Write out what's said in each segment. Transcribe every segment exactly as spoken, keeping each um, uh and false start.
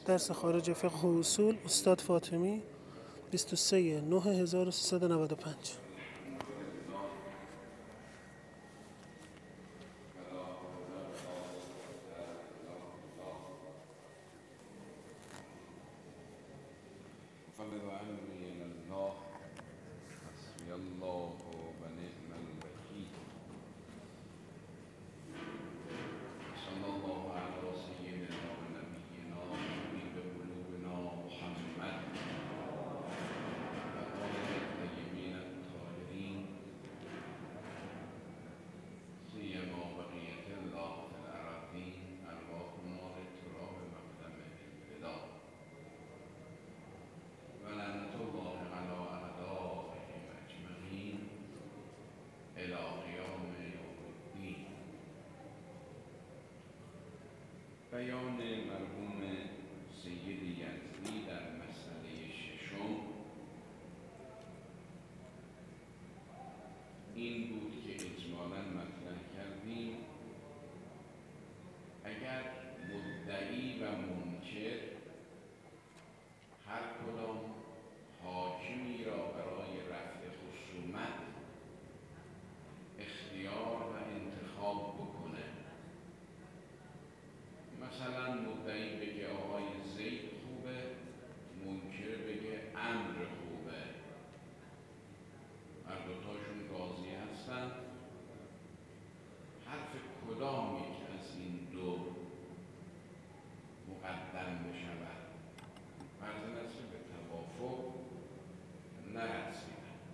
درس خارج فقه و اصول استاد فاطمی بیست و سه نه هزار و سیصد و نود و پنج. بیان مرحوم سید یزدی در مسئله ششم این بود که اجمالاً مطرح کردیم اگر مدعی و منکر هر کدام حاکمی را برای رفع خصومت اختیار و انتخاب بکنه، مثلا مدعی بگه آقای زید خوبه، منکر بگه عمرو خوبه، هر دوتاشون قاضی هستن، حرف کدام یک از این دو مقدم بشود؟ فرض است به توافق نرسیدن.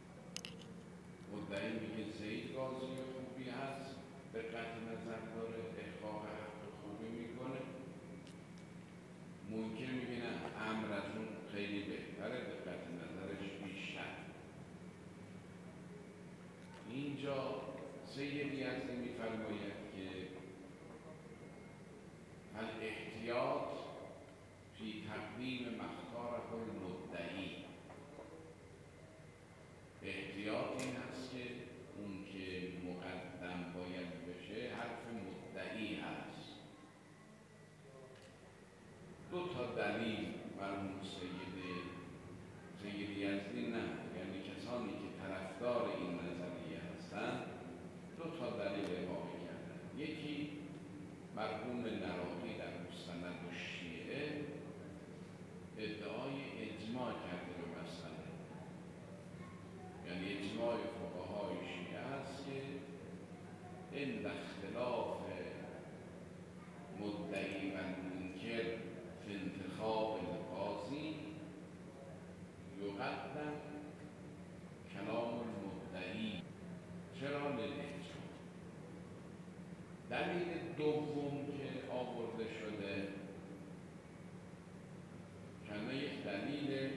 مدعی میگه زید قاضی خوبی هست، به قطع نظر داره، احقاق حق خوبی میکنه، منکر میگه نه عمرو از اون خیلی بهتره، به قطع نظرش بیشتر. اینجا سید یزدی میفرماید که الاحتیاط فی تقدیم مختاره المدعی، احتیاط این هست که اون که مقدم باید بشه حرف مدعی هست. دو تا دلیل مرحوم سید سید یزدی نه، یعنی کسانی که طرفدار این نظریه هستند دو تا دلیل اقامه کردن. یکی مرحوم نراقی در مستند الشیعه ادعای اجماع کرده به مسئله، یعنی اجماع فقهای شیعه است که این اختلاف مدعی و منکر فی انتخاب القاضی یقدم کلام المدعی. چرا؟ للاجماع. دلیل دوم که آورده شده کنه یک دلیل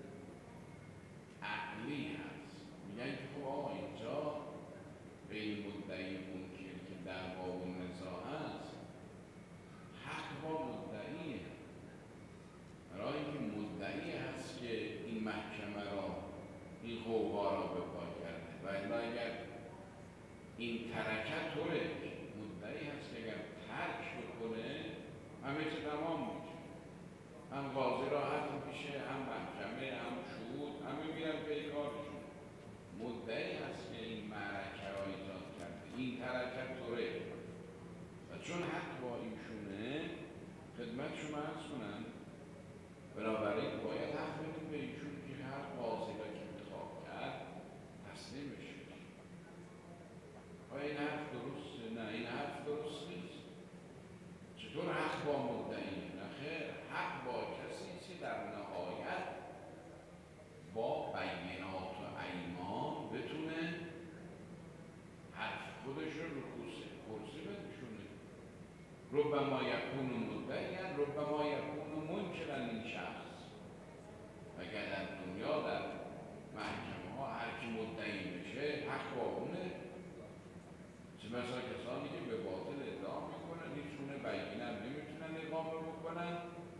عقلی هست، میگن که خب آقا اینجا بین مدعی منکر که دعوا و نزاع هست، حق با مدعیه، برای اینکه مدعی هست که این محکمه را این غوغا را به پا کرده، و الا اگر این ترکت طوره مدعی هست که اگر ترک بکنه همه چه تمام میشه، هم قاضی راحت میشه، هم محکمه، هم شهود، همه میرن پی کارشون. مدعی هست که این معرکه را ایجاد کرده، این ترکت طوره، و چون حق با ایشونه خدمت شما عرض کنن، بنابراین باید حق بدیم به ایشون که هر قاضی را که انتخاب کرد تسلیمش شد. آیا این حرف درسته؟ نه، این حرف درست نیست. چطور حق با مدعی؟ نه خیر، حق با کسی که در نهایت با بینات و ایمان بتونه حرف خودش رو رو کرسی بنشونه. ربما یکون مدعیاً ربما یکون منکراً این شخص. اگر در دنیا در محکمه ها هر کی مدعی بشه حق با اونه، چه مثلا کسانی که به باطل ادعا میکنن هیچونه بینه هم نمیتونن اقامه بکنن،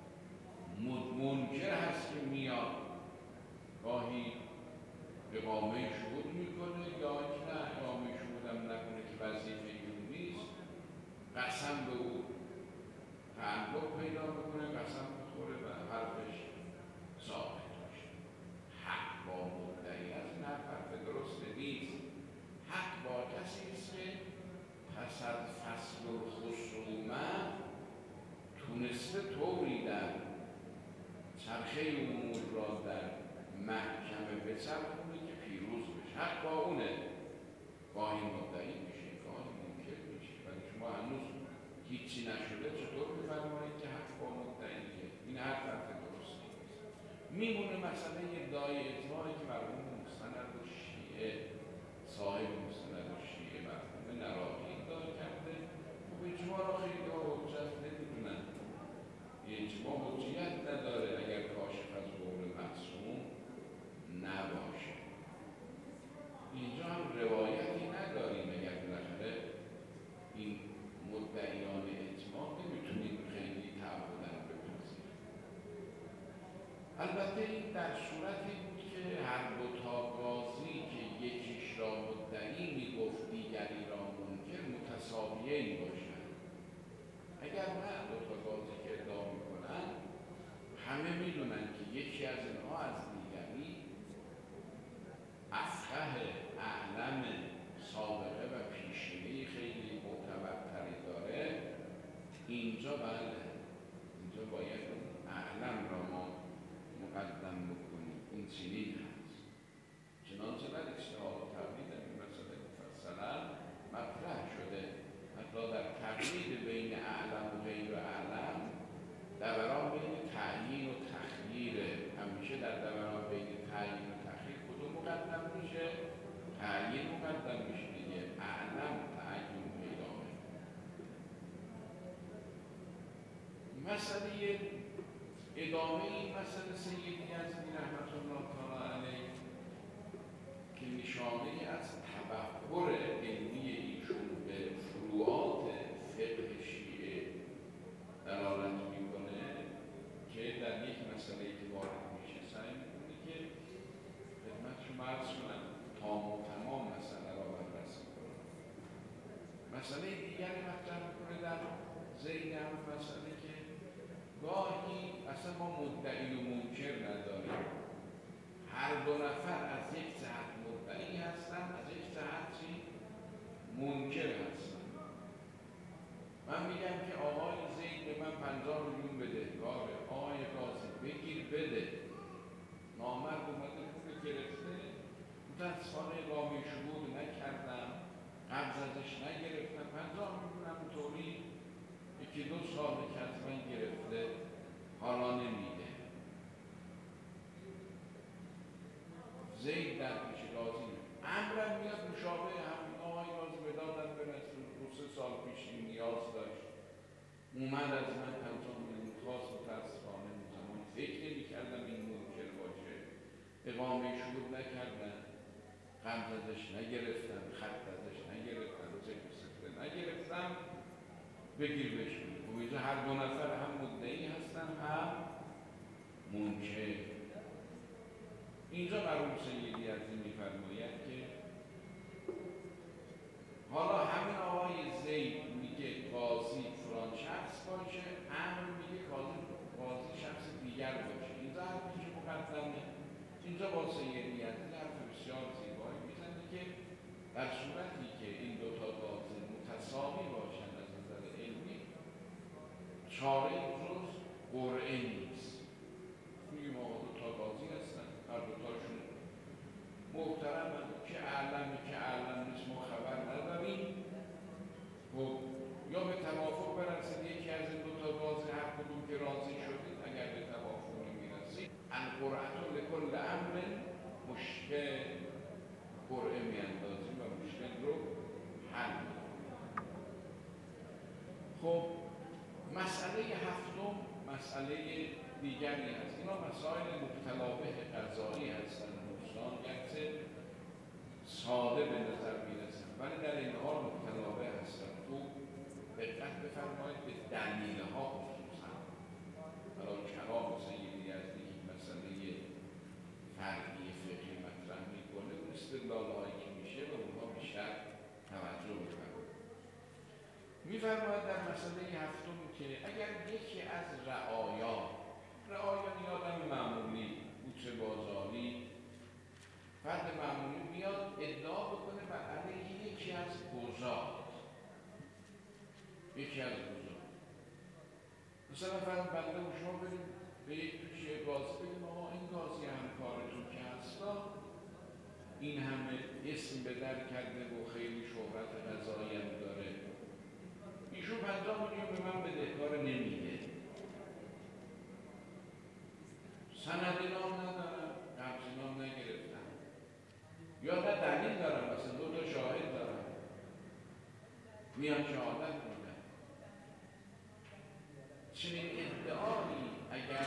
منکر هست که میاد گاهی اقامه شهود میکنه یا اینکه نه اقامه شهود هم نکنه که وظیفه اون نیست، قسم به او تعلق پیدا بکنه، قسم به تونسته طوری در چرخه امور را در محکمه بچرخونه که پیروز بشه. حق با اونه، گاهی مدعی میشه، گاهی منکر میشه، ولی شما هنوز هیچی نشده چطور بفرمایید که حق با مدعیه؟ این هر طرف درست نیست. میمونه مسئله ادعای اجماعی که مرحوم مستند شیعه، صاحب مستند شیعه مرحوم نراقی ادعا کرده. خب اجماع را خیلی ها حجت نمیدونن. اجماع حجیت نداره اگر کاشف از قول معصوم نباشه. اینجا هم روایتی نداریم، اگر بالاخره این مدعیان اجماع نمیتونیم خیلی تعبدن بپذیریم. البته این در صورتی بود که هر دو تا قاضی که یکیش را مدعی میگفت دیگری را منکر متساویین باشند. اگر نه دو تا قاضی که ادعا میکنن همه میدونن که یکی از اینها از دیگری افقه، اعلم، سابقه و پیشینه‌ای خیلی معتبرتری داره، اینجا بله، اینجا باید اعلم را ما مقدم بکنیم. این چنین هست. چنانچه در اجتهاد و تقلید این مسئله مفصلا مطرح شده. حتی در تقلید بین اعلم و غیر اعلم دوران بین تعیین و تخییر، همیشه در دوران بین تعیین و تخییر کدوم مقدم میشه؟ تعیین مقدم میشه دیگه. اعلم تعیین پیدا میشه. مسئله ادامه این مسئله سیدی یزدی رحمت الله تعالی علیه که نشانه از تبحر علمی ایشون به فروعات فقه شیعه دلالت میکنه که در یک مسئله که وارد میشه سعی میکنه که خدمت شما عرض کنم تام و تمام مسئله را بررسی کنه. مسئله دیگری مطرح میکنه در ذیل هم مسئله که گاهی اصلا ما مدعی و منکر نداریم، هر دو نفر از یک جهت مدعی هستن، از یک جهت چی؟ منکر هستن. من میگم که آقای زید به من پنجاه میلیون بده، گاره آقای قاضی بگیر بده. نامرد اومده پول گرفته، متاسفانه اقامه شهود نکردم، قبض ازش نگرفتم، پنجاه میلیونم طوری یکی دو ساله که از من گرفته حالا نمیده. زید در پیش قاضی امرم میاد مشابه همین آقای قاضی به دادم برسه، دو سه سال پیش نیاز داشت، اومد از من پنجاه میلیون خواست، متاسفانه اون زمان فکر نمی کردم این ممکن باشه، اقامه شهود نکردم، قبض ازش نگرفتم، خط ازش نگرفتم، چک سفره نگرفتم، بگیر بشون. خب اینجا هر دو نفر هم مدعی هستن هم منکر. اینجا مرحوم سیدی یزدی میفرماید که حالا همین آقای زید میگه قاضی فلان شخص باشه، امر میگه قاضی قاضی شخص دیگر باشه. اینجا حرفی که مقدمه. اینجا با سیدی یزدی حرف بسیار زیبایی میزنه که در صورتی که این دو تا قاضی متساوی باشن از نظر علمی، چاره جز قرعه نیست. میگیم آقا دو تا قاضی هستن، هر دو تاشون محترمن، که اعلمی که اعلم نیست ما خبر نداریم. خب یا به توافق برسید یکی از این دو تا قاضی هر کدوم که راضی شدید، اگر به توافق نمیرسید القرعة لکل امر مشکل، قرعه میاندازیم و مشکل رو حل میکنیم. خب مسئله هفتم مسئله دیگری هست. اینا مسائل مبتلا به قضایی هستند دوستان، گرچه ساده به نظر میرسن ولی در این حال مبتلا به هستند. خوب دقت بفرمایید به دلیل‌ها خصوصا. حالا کلام سیدی یزدی که مسئله فرعی فقهی مطرح میکنه، اون استدلال‌هایی که میشه و اونها بیشتر توجه بفرمایید. میفرماید در مسئله هفتم که اگر یکی از رعایا، رعایا یعنی آدم معمولی، کوچه بازاری، فرد معمولی میاد ادعا بکنه بر علیه یکی از قضات، یکی از قضات مثلا فرض بنده و شما بریم به یک پیش یک قاضی بگیم آقا این قاضی همکارتون که هستا این همه اسم به در کرده و خیلی شهرت قضایی هم داره، ایشون پنجاه میلیون به من بدهکار نمیده، سندی نام ندارم، قبضی نام نگرفتم، یا نه دلیل دارم، مثلا دو تا شاهد دارم میان شهادت میدن. چنین ادعایی اگر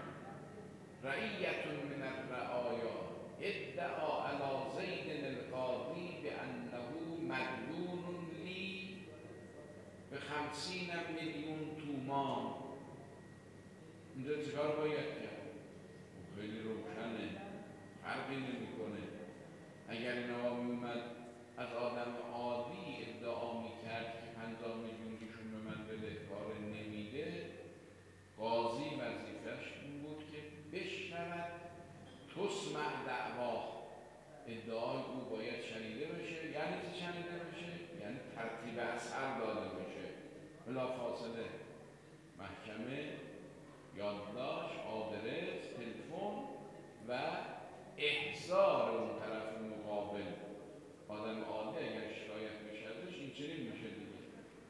رعیت من الرعایا ادعا علی زید القاضی بانه مدیون لی به خمسین میلیون تومان، اینجا چیکار باید کرد؟ خیلی روشنه، فرقی نمیکنه. اگر این آقا میومد از آدم عادی ادعا میکرد که پنجاه میلیون ایشون به من بدهکار نمیده، قاضی وظیفه‌اش این بود که بشنود تسمع دعوا، ادعای او باید شنیده بشه. یعنی چی شنیده بشه؟ یعنی ترتیب اثر داده بشه، بلافاصله محکمه، یادداشت، آدرس، تلفن و احضار اون طرف مقابل. آدم عادی اگر شکایت بشه ازش این چنین میشه دیگه.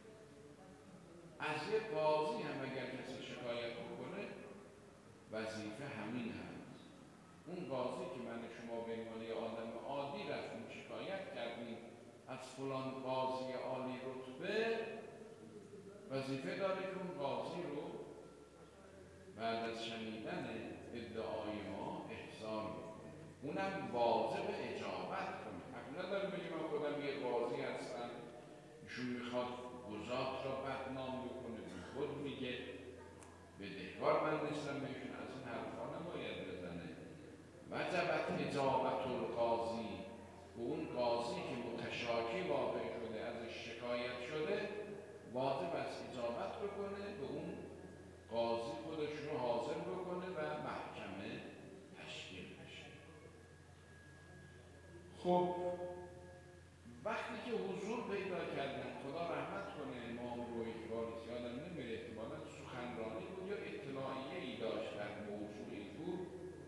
از یک قاضی هم اگر کسی شکایت بکنه وظیفه همین هست. اون قاضی که من شما به عنوان آدم عادی رفتیم شکایت کردیم از فلان قاضی عالی رتبه، وظیفه داره که اون قاضی رو بعد از شنیدن ادعای ما احضار بکنه، اونم واجب اجابت کنه. حق نداره بگه من خودم یه قاضی هستم، ایشون میخواد قضات را بدنام بکنه، خود میگه بدهکار من نیستم بهشون، از این حرفا نباید بزنه. وجبت اجابت القاضی، و اون قاضی که متشاکی واقع شده ازش شکایت شده واجب است اجابت بکنه، به اون قاضی خودش رو حاضر بکنه و محکمه تشکیل بشه. خب وقتی که حضور پیدا کردن، خدا رحمت کنه امام روحی کاریس، یادم نمیره احتمالا سخنرانی بود یا اطلاعیه ای داشت در موضوعی بود،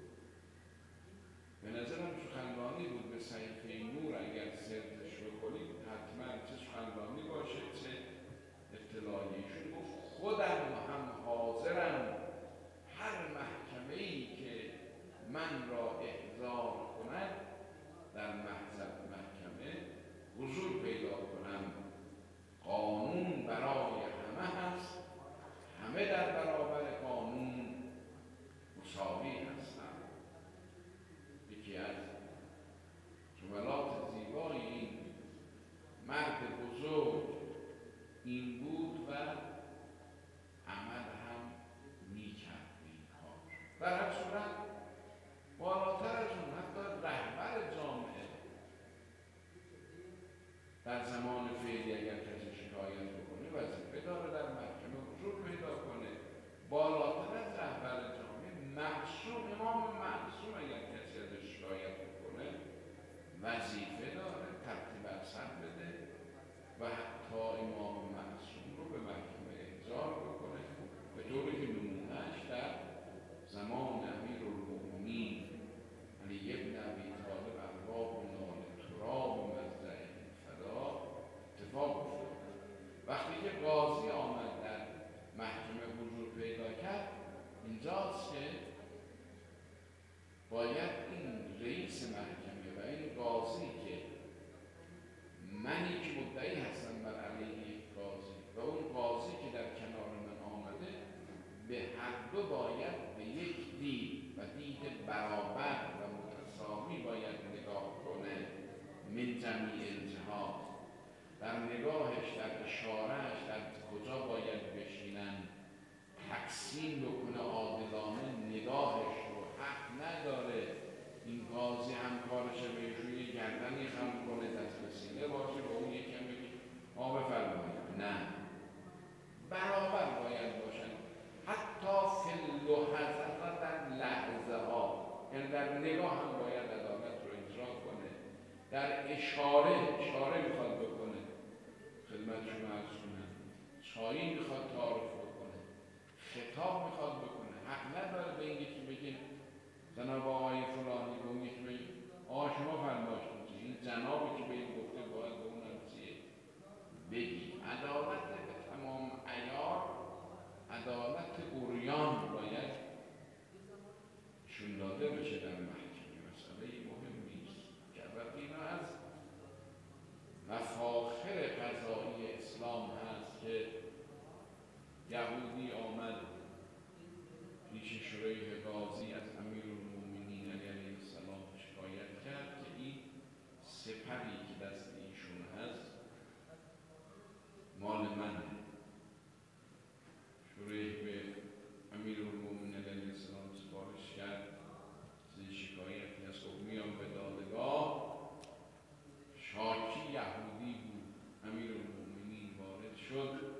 به نظرم سخنرانی بود به صحیفه نور، اگر سرچش بکنید حتما چه سخنرانی باشه چه اطلاعیه‌شون گفت خودم هم حاضرم هر محکمه‌ای که من را احضار کند در محضر محکمه حضور پیدا کنم. قانون برای همه هست، همه در برابر قانون مساوی هستند. یکی از جملات زیبای این مرد بزرگ این بود و عمل هم میکرد این کار. در هر صورت بالاتر از اون حتی رهبر جامعه در زمان فعلی اگر کسی شکایت بکنه وظیفه داره در محکمه حضور پیدا کنه. بالاتر از رهبر جامعه معصوم، امام معصوم اگر کسی ازش شکایت بکنه وظیفه داره ترتیب اثر بده و حتی امام معصوم رو به محکمه احضار بکنه، به طوری که نمونهش در زمان امیرالمؤمنین علی ابن ابی طالب ارباب نال تراب و مزرع فدا اتفاق افتاد. وقتی که قاضی آمد در محکمه حضور پیدا کرد، اینجاست که باید این رئیس محکمه و این قاضی که منی که مدعی هستم بر علیه یک قاضی و اون قاضی که در کنار من آمده، به هر دو باید به یک دید و دید برابر و متساوی باید نگاه کنه. من جمیع الجهات، در نگاهش، در اشارهش، در کجا باید بشینن تقسیم بکنه عادلانه نگاهش رو. حق نداره این قاضی همکارش بهش روی گردنی خم کنه، دست به سینه باشه با اون یکم بگی ما بفرمایید. نه، برابر باید باشن، حتی فی اللحظه، در لحظه ها، یعنی در نگاه هم باید عدالت رو اجرا کنه. در اشاره، اشاره میخواد بکنه خدمت شما عرض کنم، چایی میخواد تعارف بکنه شریح قاضی از امیرالمومنین علی علیه السلام شکایت کرد که این سپری که دست ایشون هست مال منه. شریح به امیرالمومنین علیه السلام سفارش کرد این شکایتی از خب میام به دادگاه. شاکی یهودی بود. امیرالمومنین وارد شد،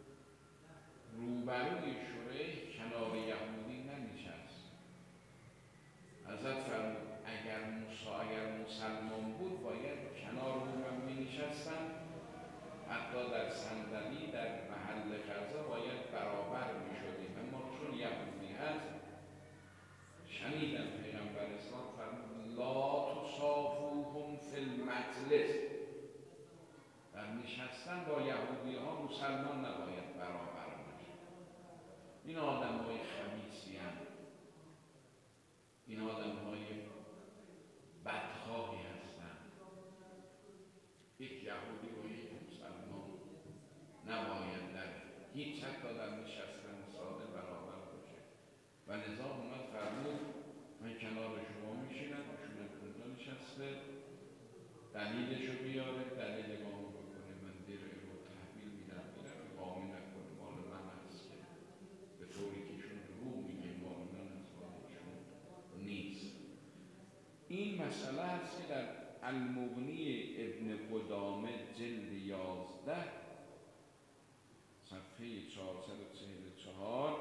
روبروی شریح کنار یهودی ننشست. حضرت فرمود اگر موسی اگر مسلمان بود باید کنار او من می‌نشستم، حتی در صندلی در محل قضا باید برابر می‌شدیم، اما چون یهودی هست. شنیدم پیغمبر اسلام فرمود لا تصافوهم فی المجلس، در نشستن با یهودی ها مسلمان نباید برابر باشه. این آدم های خبیثی هم، این آدم های بدخواهی هستند. یک یهودی و یک مسلمان نباید در هیچ حتی در نشستن ساده برابر باشه. و لذا اومد فرمود من کنار شما میشینم، ایشون اونجا نشسته، دلیلشو بیاره، دلیل اقامه بکنه، من دیر رو تحویل میدم، میدم اقامه نکنه، مال من هست که به طوری که ایشون رو میگه مال من هست، مال ایشون نیست. این مسئله هست که در المغنی ابن قدامه جلد یازده صفحه چهارصد و چهل و چهار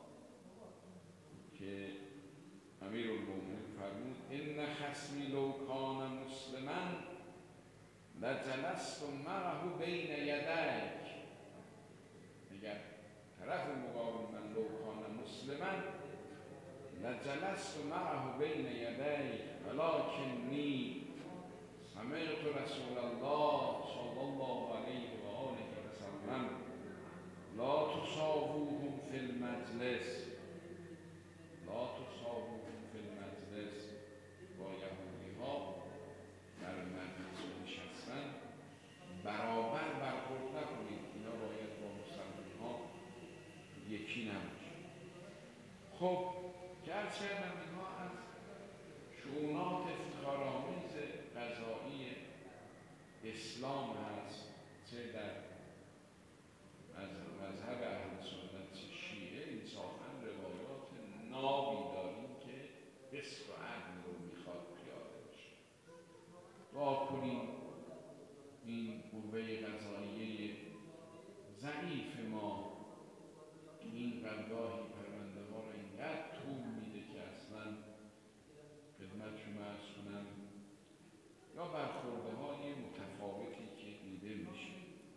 که امیرالمومنین فرمود ان خصمی لو کان مسلما لجلست معه بین یدیک. اگر طرف مقابل من لو کان مسلما لجلست معه بین یدیک ولکنی سمعت رسول الله صلی الله علیه و آله و سلم لا تصافوهم فی المجلس، لا تصافوهم فی المجلس. با یهودی ها در مجلس نشستن برابر برخورد نکنید، اینا باید با مسلمان ها یکی نباشه. خب گرچه من اینها از شؤونات افتخارآمیز قضایی اسلام هست، چه در از مذهب اهل سنت چه شیعه، انصافاً روایات نابی داریم که قسط و عدل رو میخواد پیاده بشه. دعا کنیم این قوه قضاییه ضعیف ما این قدگاهی پرونده ها رو اینقدر طول میده که اصلا خدمت شما عرض کنم یا برخورده های متفاوتی که دیده میشه.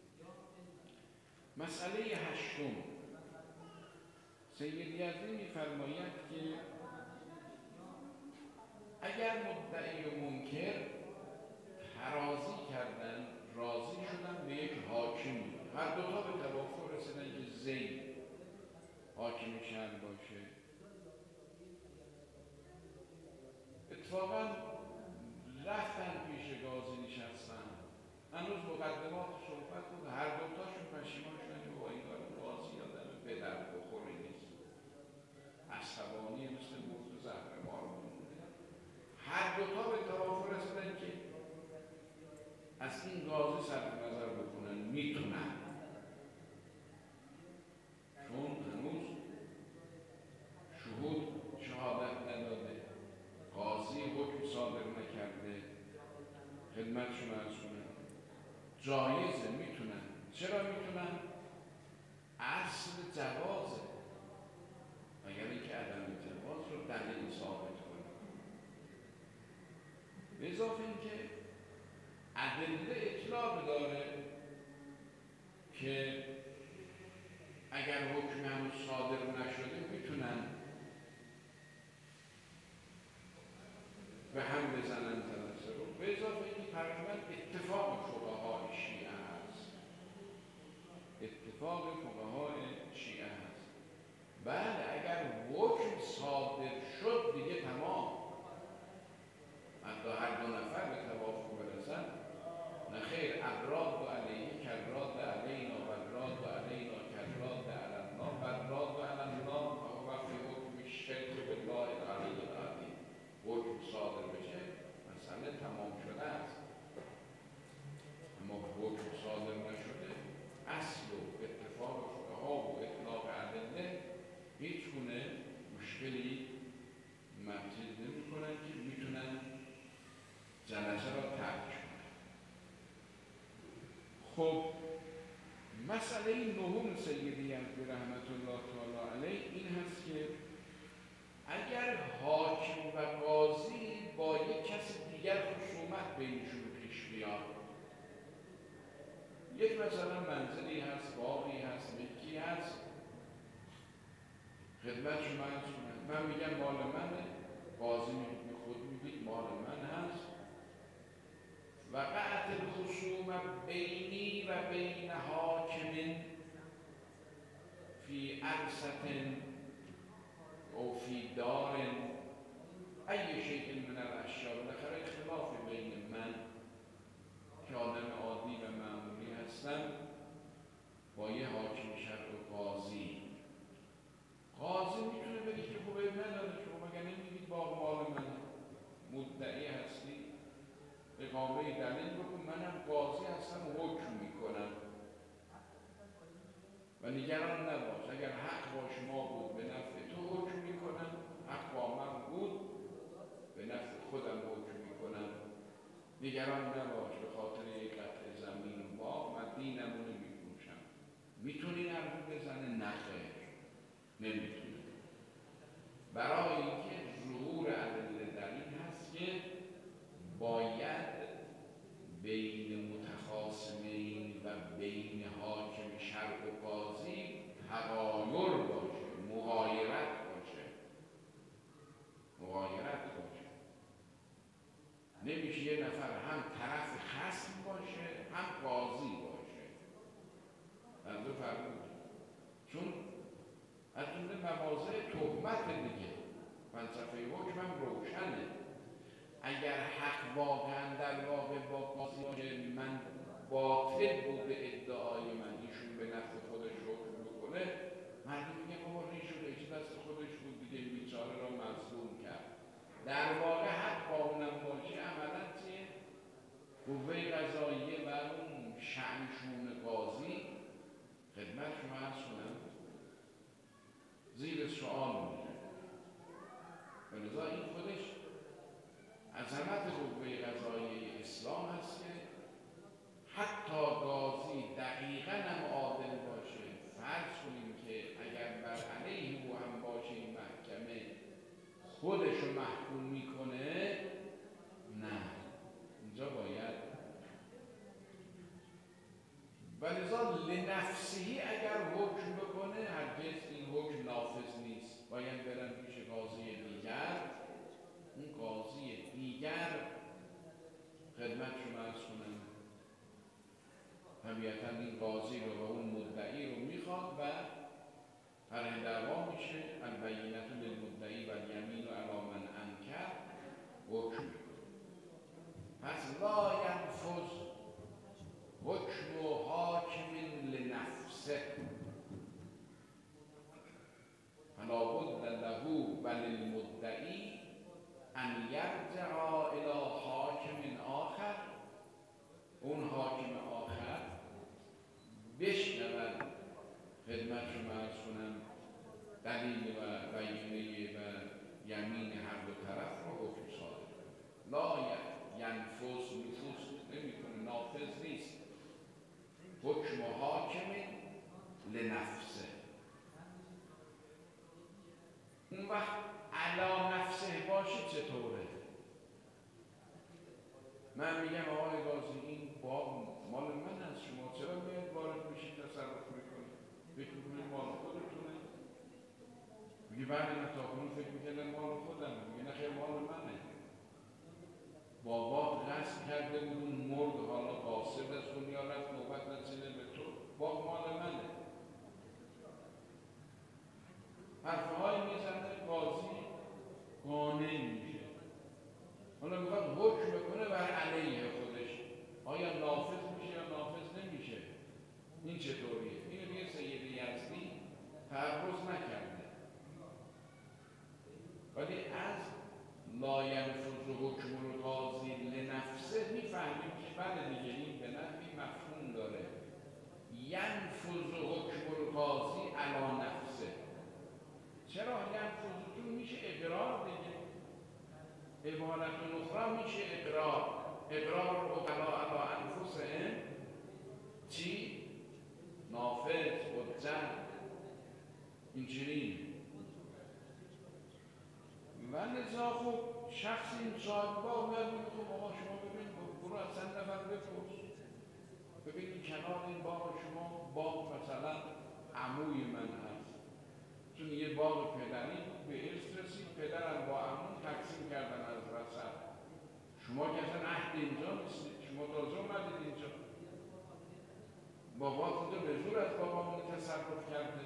مسئله هشتم، سید یزدی میفرماید که اگر مدعی و منکر ترازی کردن، راضی شدن به یک حاکمی، هر دوتا به توافق رسیدن که زید حاکم شهر باشه، اتفاقا رفتن پیش قاضی نشستن، هنوز مقدمات صحبت بود، هر دوتاشون پشیمان شدن که با این کار قاضی آدم به در بخوری نیست، عصبانی مثل مرغ زهرمار مونده. هر دوتا به توافق رسیدن که از این قاضی صرف نظر بکنن، میتونن، چون هنوز شهود شهادت نداده، قاضی حکم صادر نکرده. خدمت شما عرض کنم جایزه، میتونن. چرا میتونن؟ اصل جوازه، اگر اینکه عدم جواز رو دلیل ثابت کنه. به اضافه اینکه ادله اطلاع داره که اگر حکم هنوز صادر نشده میتونن به هم بزنن جلسه رو. به اضافه اینکه تقریبا اتفاق فقهای شیعه هست، اتفاق فقهای شیعه هست. بله اگر حکم صادر شد دیگه تمام، حتی هر دو نفر به توافق برسن، نه خیر، ابراد و علیه کراد علینا و ابراد و علینا کراد علی الله و ابراد و علی الله و وقتی حکم شد خب مسئله نهم سیدی یزدی رحمت الله تعالی علیه این هست که اگر حاکم و قاضی با یک کس دیگر خصومت بینشون پیش بیاد، یک مثلا منزلی هست، باغی هست، ملکی هست، خدمت شما عرض کنم من میگم مال منه، قاضی میگه خود میگید مال من هست، وقعت الخصومت بینی و بین حاکم فی عرصة او فی دار ای شیء من الاشیاء، بالاخره اختلاف بین من که آدم عادی و معمولی هستم با یه حاکم شرع و قاضی. قاضی میتونه بگه که خوبه نداره که مگه نمیگید باغ مال منه، مدعی هستی اقامه دلیل بکن، منم قاضی هستم و حکم میکنم و نگران نباش، اگر حق با شما بود به نفع تو حکم میکنم، حق با من بود به نفع خودم حکم میکنم، نگران نباش به خاطر یک قطع زمین و باغ من دینمو نمیفروشم. میتونی حرف بزنه؟ نه خیر، نمیتونه. برای اینکه ظهور ادله در این هست که باید بین متخاصمین و بین حاکم شرع و قاضی تغایر باشه، مغایرت باشه، مغایرت باشه. نمیشه یه نفر هم طرف خصم باشه هم قاضی باشه. منظور فرمود چون از جمله مواضع تهمت دیگه فلسفه حکم هم روشنه. اگر حق واقعا در واقع با قاضی باشه من باطل بود به ادعای من، ایشون به نفع خودش حکم بکنه، مردم میگه بابا ریش و ریش دست خودش بود دیگه، بیچاره را مظلوم کرد. در واقع حق با اونم باشه عملا چیه؟ قوه قضاییه و اون شأن شؤون قاضی خدمت شما عرض کنم زیر سؤال میره. به نظر این خودش عظمت قوه قضاییه اسلام هست که حتی قاضی دقیقاً هم عادل باشه، فرض کنیم که اگر بر علیه او هم باشه این محکمه خودش رو محکوم میکنه، نه، اینجا باید ولذا لنفسهی اگر حکم بکنه هرگز این حکم نافذ نیست، باید برن پیش قاضی دیگر، اون قاضی دیگر خدمت شما عرض کنم طبیعتا این قاضی رو و اون مدعی رو میخواد و طرح دعوا میشه، البینة للمدعی و الیمین علی من انکر، حکم میکنه. پس لا ینفذ حکم حاکم لنفسه فلا بد له وللمدعی ان یرجع الی حاکم آخر، اون حاکم آخر بشنود خدمت شما عرض کنم دلیل و بینه و یمین هر دو طرف رو حکم صادر کنه. لا ینفذ نفوذ نمیکنه، نافذ نیست. حکم حاکم لنفسه. اون وقت علی نفسه باشه چطوره؟ من میگم آقای قاضی این باغ مال من هست، شما چرا میاد وارد میشید تصرف میکنید؟ فکر میکنید مال خودتونه؟ میگه بعد من تا کنون فکر میکردم مال خودم، میگه نه خیر مال منه. بابا غصب کرده بود اون مرد، حالا قاصد از دنیا رفت، نوبت نرسیده به تو، باغ مال منه. حرفهای میزنه، قاضی قانع میشه، حالا میخواد حکم بکنه بر علیه خودش، آیا نافذ میشه یا نافذ نمیشه؟ این چطوریه؟ اینو دیگه سید یزدی تعرض نکرده، ولی از لا ینفذ حکم القاضی لنفسه میفهمیم که بله دیگه این به نحوی مفهوم داره. ینفذ حکم القاضی علی نفسه. چرا ینفذ؟ چون میشه اقرار دیگه، عبارت اخرى میشه اقرار. اقرار عقلا علی انفسهم چی؟ نافذ، حجت، اینجوری. و لذا خب شخص این صاحب باغ میاد میگه خب آقا شما ببین برو از چند نفر بپرس، ببین این کنار این باغ شما باغ مثلا عموی من هست، چون یه باغ پدری بود به ارث رسید، پدرم با عمو تقسیم کردن از رسد، شما که اصلا عهد اینجا نیستید، شما تازه اومدید اینجا، بابات اینجا به زور از بابامون تصرف کرده،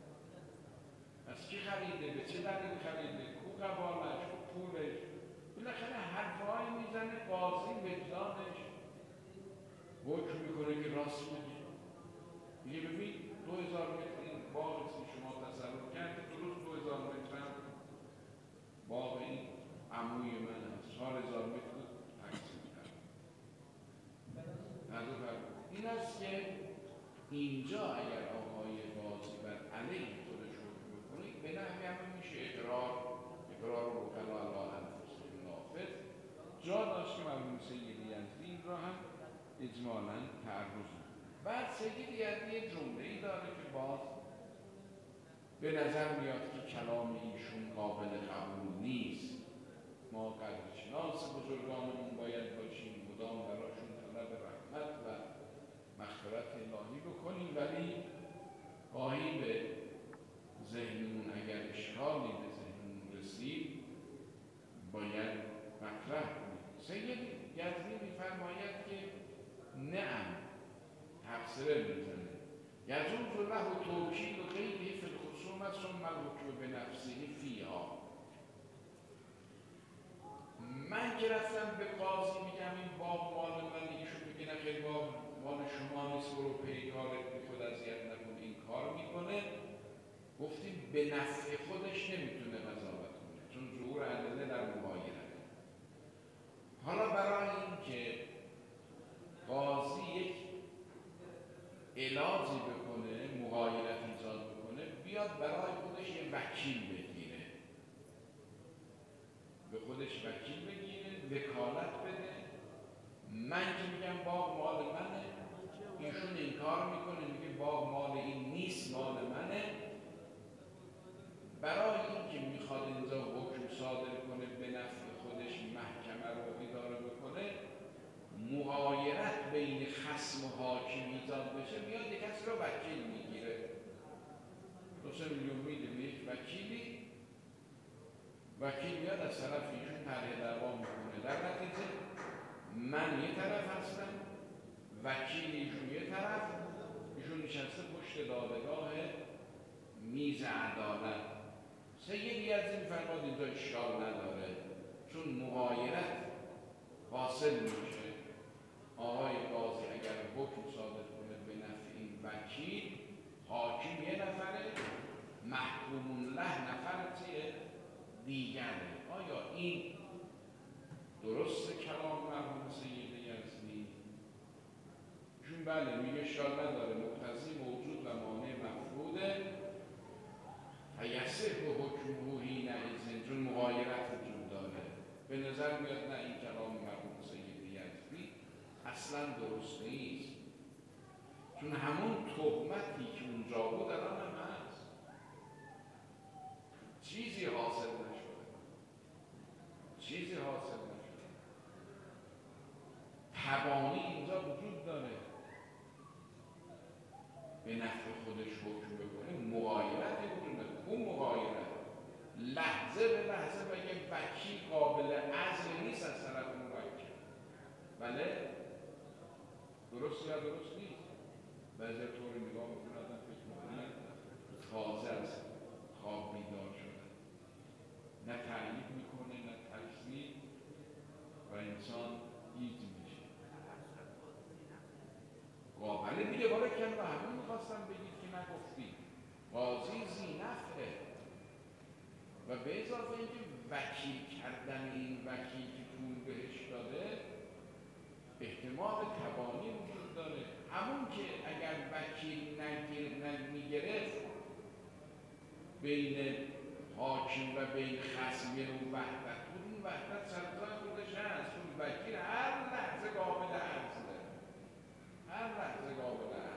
از کی خریده؟ به چه دلیل خریده؟ کو قبالش؟ کو پولش؟ بالاخره حرفهایی میزنه، قاضی وجدانش حکم میکنه که راست میگه. میگه ببین دو هزار متر این باغی که شما تصرف کرده، درست دو هزار متر هم باغ این عموی من هست، چهار هزار متر رو تقسیم کرد. این است که اینجا اگر آقای قاضی بر علیه خودش حکم بکنه به نحوی همه میشه اقرار، اقرار وکلا علی انفسهم نافذ. جا داشت که مرحوم سید یزدی این را هم اجمالاً تعرض می‌کنه. بعد سید یزدی یه جمله‌ای داره که باز به نظر میاد که کلام ایشون قابل قبول نیست. ما قدرشناس بزرگانمون باید باشیم، مدام براشون طلب رحمت و مغفرت الهی بکنیم، ولی گاهی به ذهنمون اگر اشکالی به ذهنمون رسید باید مطرح کنیم. سید یزدی می‌فرماید که نعم، تفسیر می‌زنه یجوز له توکیل غیره فی الخصومة ثم الحکم بنفسه فیها. من که رفتم به قاضی میگم این باغ مال من، ایشون میگه نه خیلی باغ مال شما نیست، برو پیکارت بی خود اذیت نکن، این کار میکنه. گفتیم به نفع خودش نمیتونه قضاوت کنه چون ظهور ادله در مغایرت. حالا برای اینکه قاضی یک علاجی بکنه، مغایرت ایجاد بکنه، بیاد برای خودش یه وکیل بگیره، به خودش وکیل بگیره، وکالت بده. من که میگم باغ مال منه، ایشون این کار میکنه میگه باغ مال این نیست، مال منه. برای اینکه میخواد اینجا حکم صادر کنه به نفع خودش، محکمه رو اداره بکنه، مغایرت بین خصم و حاکم ایجاد بشه، میاد یک کسی رو وکیل میگیره، دو سه میلیون میده به یک وکیلی، وکیل میاد از طرف ایشون طرح دعوا میکنه، در نتیجه من یه طرف هستم، وکیل ایشون یه طرف، ایشون نشسته پشت دادگاه میز عدالت. سیدی از این فرماد اینجا اشکال نداره چون مغایرت حاصل میشه. آقای قاضی اگر حکم صادر کنه به نفع این وکیل، حاکم یه نفره، محکوم له نفر چیه؟ دیگره. آیا این درست کلام مرحوم سید یزدی؟ چون بله میگه اشکال نداره، مقتضی موجود و مانع مفروده، فیصح و حکمه حینئذ، چون مغایرت وجود داره. به نظر میاد نه، این کلام مرحوم سید یزدی اصلا درست نیست، چون همون تهمتی که اونجا بود الان هم هست، چیزی حاصل نشده، چیزی حاصل نشده، تبانی اینجا وجود داره، به نفع خودش حکم بکنه، مغایرتی وجود داره. اون مغایرت لحظه به لحظه و یک وکیل قابل عزل نیست از طرف اون وکیل. بله درست یا درست نیست؟ بعضی طوری نگاه میکنه آدم فکر میکنه تازه از خواب بیدار شده، نه تأیید میکنه نه تکذیب و انسان گیج میشه. قابله دیگه باره کم و همون میخواستم بگید که نگفتی قاضی زینفه. و به اضافه اینکه وکیل کردن این وکیل که پول بهش داده احتمال تبانی وجود داره. همون که اگر وکیل نمیگرفت بین حاکم و بین خصم یه نوع وحدت بود، اون وحدت سرطان خودش هست، اون وکیل هر لحظه قابل عرضه، هر لحظه قابل عرضه.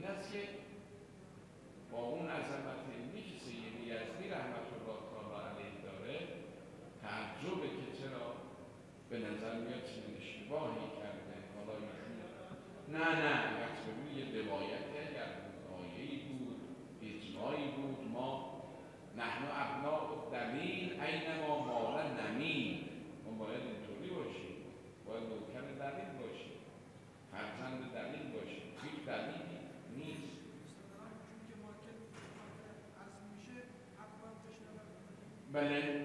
این است که با اون عظمت علمی که سید یزدی رحمت الله تعالی علیه داره، تعجبه که چرا به نظر میاد چنین اشتباهی کرده. حالا ایشون نه نه وقتی ببینید یه روایتی اگر آیه‌ای بود، اجماعی بود، ما نحن ابناء دلیل اینما مال نمین، ما باید اینطوری باشیم، باید نوکر دلیل باشیم، فرزند دلیل باشیم. هیچ دلیلی نیست. بله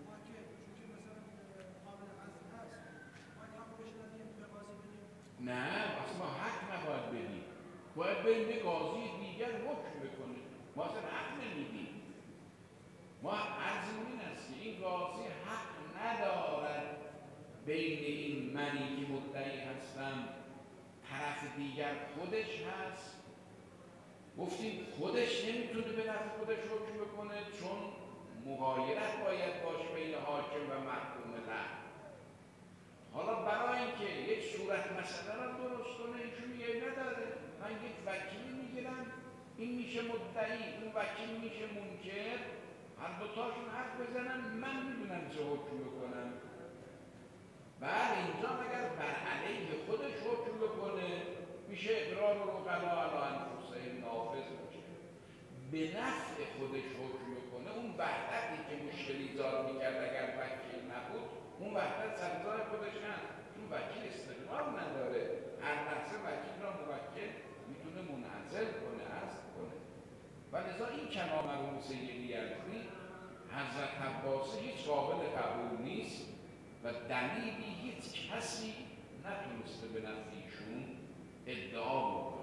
نه اصلا ما حق نباید بدیم، باید بریم به قاضی دیگر حکم بکنه. ما اصلا حق نمیدیم. ما عرضمون این است که این قاضی حق ندارد بین این منی که مدعی هستم طرف دیگر خودش هست. گفتیم خودش نمیتونه به نفع خودش حکم بکنه چون مغایرت باید باشه بین حاکم و محکوم له. حالا برای اینکه یک صورت مسئله را درست کنه ایشون میگه نداره، من یک وکیلی میگیرم، این میشه مدعی، اون وکیل میشه منکر، هر دوتاشون حرف بزنن، من میدونم چه حکم بکنم. بعد اینجا اگر بر علیه خودش حکم بکنه میشه اقرار و رقلا علی انفسهم نافذ باشه. به نفع خودش حکم بکنه، اون وحدتی که مشکل ایجاد میکرد اگر وکیل نبود، اون وحدت سرزای خودش هست. اون وکیل استقلال نداره، هر لحظه وکیل را موکل میتونه منعزل کنه، حذف کنه. و لذا این کلام مرحوم سید یزدی حضرت عباسی هیچ قابل قبول نیست و دلیلی هیچ کسی نتونسته به نفع ایشون ادعا بکنه.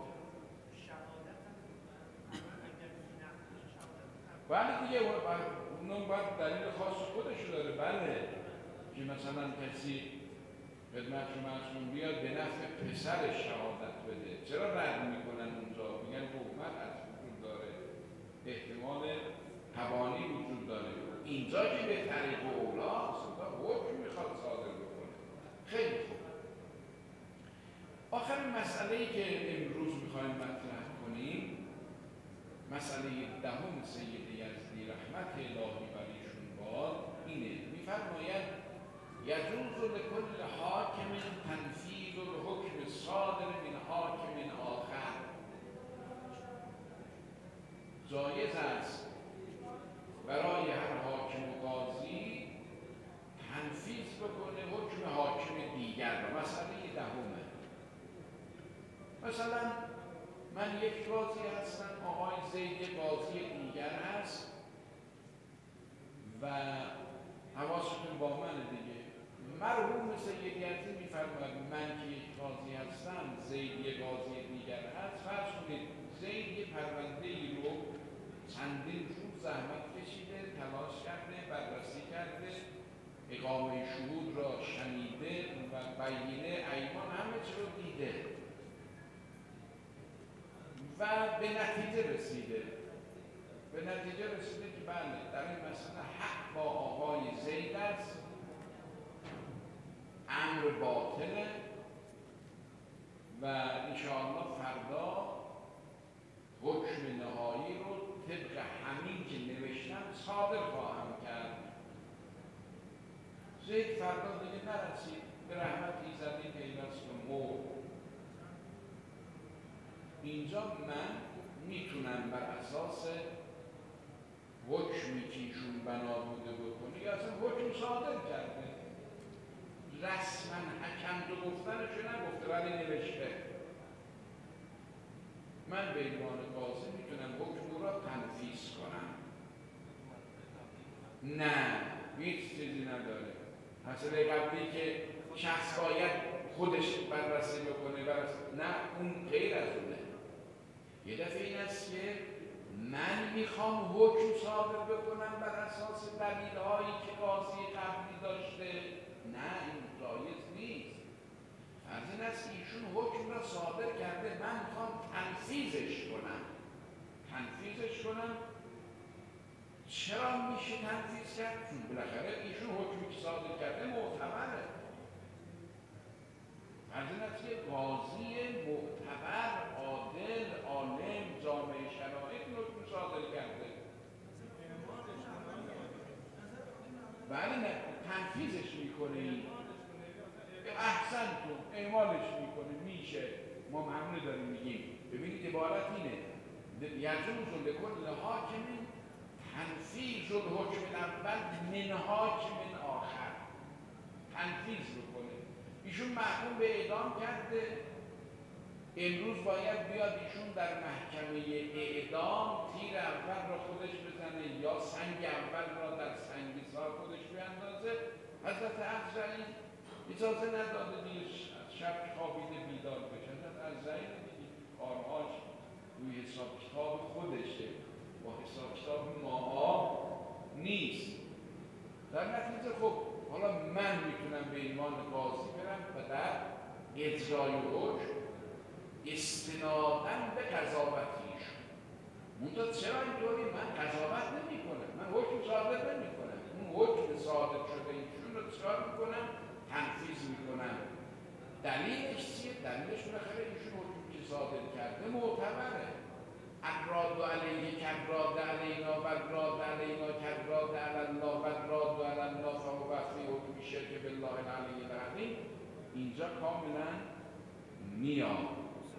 بله دیگه اونم باید دلیل خاص خودشو داره. بله که مثلا کسی خدمت شما ازشون بیاد به نفع پسرش شهادت بده، چرا رد میکنن اونجا؟ میگن حکومت از وجود داره، احتمال تبانی وجود داره. اینجا که به طریق اولاست حکم میخواد صادر بکنه. خیلی خوب. آخرین مسئله‌ای که امروز میخوایم مطرح کنیم مسئله دهم سید یزدی رحمت الهی بر ایشون باد اینه. میفرماید یجوز لکل حاکم تنفیذ الحکم صادر من حاکم آخر. جایز است برای هر حاکم و قاضی تنفیذ بکنه حکم حاکم دیگر را. مسئله دهمه. مثلا من یک قاضی هستم، آقای زید یک قاضی دیگر هست و حواستون با من دیگه. مرحوم سید یزدی میفرماید من که یک قاضی هستم، زید یک قاضی دیگر هست. فرض کنید زید یک پرونده ای رو چندین روز زحمت کشیده، تلاش کرده، بررسی کرده، اقامه شهود را شنیده و بیینه ایمان همه چی رو دیده و به نتیجه رسیده. به نتیجه رسیده که بله در این مسئله حق با آقای زید است، امر باطله و انشاءالله فردا حکم نهایی رو طبق همین که نوشتم صادر خواهم کرد. زید فردا دیگه نرسید، به رحمت ایزدی پیوست و مرد. اینجا من میتونم بر اساس حکمی که ایشون بنا بوده بکنه یا اصلا حکم صادر کرده، رسما حکم تو گفتنشو نگفته ولی نوشته، من به عنوان قاضی میتونم حکم را تنفیذ کنم. نه هیچ چیزی نداره. مسئله قبلی که شخص باید خودش بررسی بکنه بررسی. نه اون غیر از اونه. یه دفعه این است که من میخوام حکم صادر بکنم بر اساس دلیل‌هایی که قاضی قبلی داشته. نه این جایز نیست. فرض این است که ایشون حکم را صادر کرده، من میخوام تنفیذش کنم. تنفیذش کنم چرا میشه تنفیذ کرد؟ چون بالاخره ایشون حکمی که صادر کرده معتبره. فرض این است که قاضی معتبر، عادل، عالم ولی نه تنفیذش میکنی احسن تو اعمالش میکنه میشه ما همونه داریم میگیم. ببینید عبارت اینه یجوز لکل حاکم تنفیذ الحکم الاول من حاکم آخر، تنفیذ بکنه. ایشون محکوم به اعدام کرده، امروز باید بیاد ایشون در محکمه اعدام تیر اول را خودش بزنه یا سنگ اول را در سنگیزار خودش بیاندازه. حضرت افضل اجازه نداده دیگه شب خوابیده بیدار بشه. حضرت افضل دیگه کارهاش روی حساب کتاب خودشه، با حساب کتاب ماها نیست. در نتیجه خب حالا من میتونم به عنوان قاضی برم و در اجرای حکم استناداً به قضاوت ایشون. منتها چرا اینطوری؟ من قضاوت نمی کنم، من حکم صادر نمی کنم. اون حکم صادر شده ایشون رو چکار میکنم؟ تنفیذ میکنم. دلیلش چیه؟ دلیلش بالاخره ایشون حکم که صادر کرده معتبره. اقراد علیه کبراد علینا و اقراد علینا کبراد علی الله و اقراد علی الله فهو وفی حکم شرک بالله العلی العظیم اینجا کاملا میاد.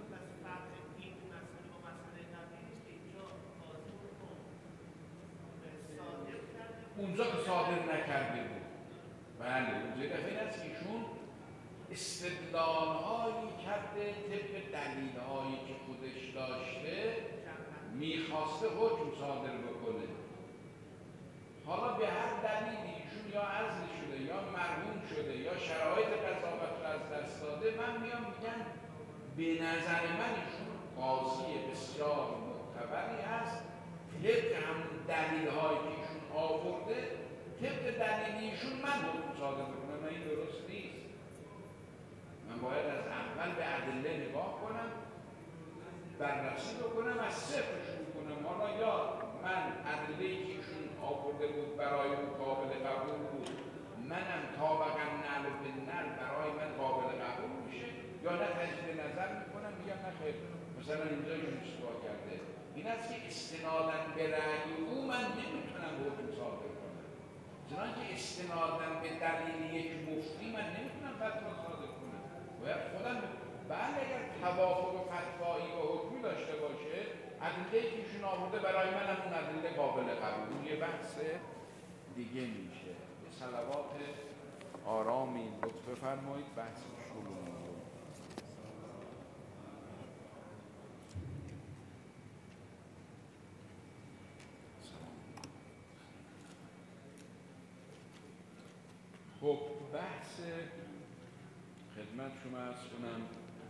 اونجا که صادر نکرده بود. بله اونجا دفعه است که ایشون استدلال هایی کرده طبق دلیل هایی که خودش داشته میخواسته حکم صادر بکنه. حالا به هر دلیلی ایشون یا عزل شده یا مرحوم شده یا شرایط قضاوت رو از دست داده، من میام میگم به نظر من ایشون قاضی بسیار معتبری هست. طبق همون دلیل هایی که ایشون آورده، طبق دلیل ایشون من حکم صادر بکنم. این درست نیست. من باید از اول به ادله نگاه کنم، بررسی بکنم، از صفر شروع کنم. حالا یا من ادله‌ای که ایشون آورده بود برای اون قابل قبول بود، منم طابقاً نعل و بالنعل برای من قابل قبول میشه، یا نه تجدید نظر میکنم میگم نه خیر مثلا اینجا ایشون اشتباه کرده. این است که استناداً به رأی او من نمیتونم حکم صادر کنم. چنانکه استناداً به دلیل یک مفتی من نمیتونم فتوا صادر کنم. باید خودم بله اگر توافق فتوایی و حکمی داشته باشه، ادله‌ای که ایشون آورده برای من هم اون ادله قابل قبول، اون یه بحث دیگه میشه. یه صلوات آرامی لطف بفرمایید بحث شروع میشه. خب بحث خدمت شما عرض کنم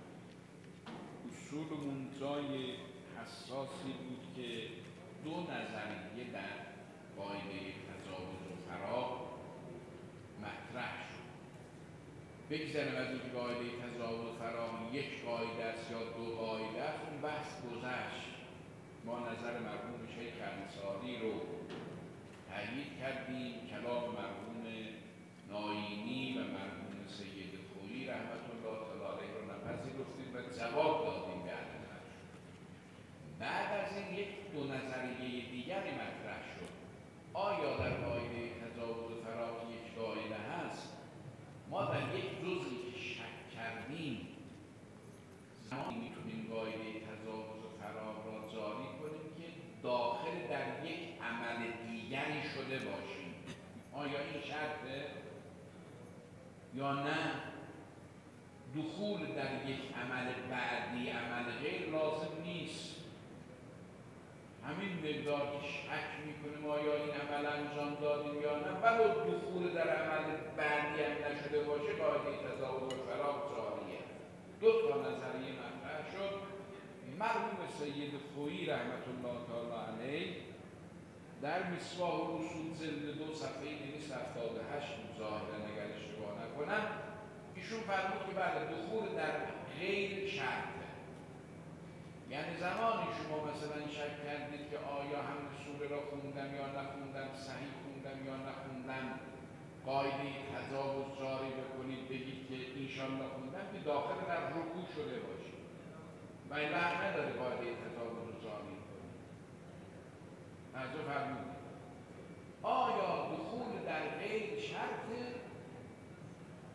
اصول منتهای حساسی بود که دو نظریه در قاعده تجاوز و فراق مطرح شد. بگذاریم از اینکه قاعده تجاوز و فراق یک قاعده است یا دو قاعده است، اون بحث گذشت. ما نظر مرحوم شیخ انصاری رو تأیید کردیم، کلام مرحوم ناینی و مرحوم سید خویی رحمت الله تعالی علیه رو نپذیرفتیم و جواب دادیم به ادله‌اش. بعد از این یک دو نظریه دیگری مطرح شد. آیا در قاعده تجاوز و فراق یک قاعده هست؟ ما در یک جزئی که شک کردیم زمانی میتونیم قاعده تجاوز و فراق را جاری کنیم که داخل در یک عمل دیگری شده باشیم. آیا این شرطه؟ یا نه دخول در یک عمل بعدی عمل غیر لازم نیست. همین مقدار که شک میکنیم آیا این عمل انجام دادیم یا نه، ولو دخول در عمل بعدی هم نشده باشه قاعده تجاوز و فراق جاریه. دو تا نظریه مطرح شد. مرحوم سید خویی رحمت الله تعالی علیه در مصباح الاصول جلد دو صفحه دویست و هفتاد و هشت ظاهرا اگر اشتباه نکنم ایشون فرمود که بله دخول در غیر شرطه. یعنی زمانی شما مثلا شک کردید که آیا هم سوره را خوندم یا نخوندم، صحیح خوندم یا نخوندم، قاعده تجاوز جاری بکنید بگید که انشالله خوندم که داخل در رکوع شده باشید و این وقت نداره قاعده تجاوز جاری کنید. توجه فرمودید. آیا دخول در غیر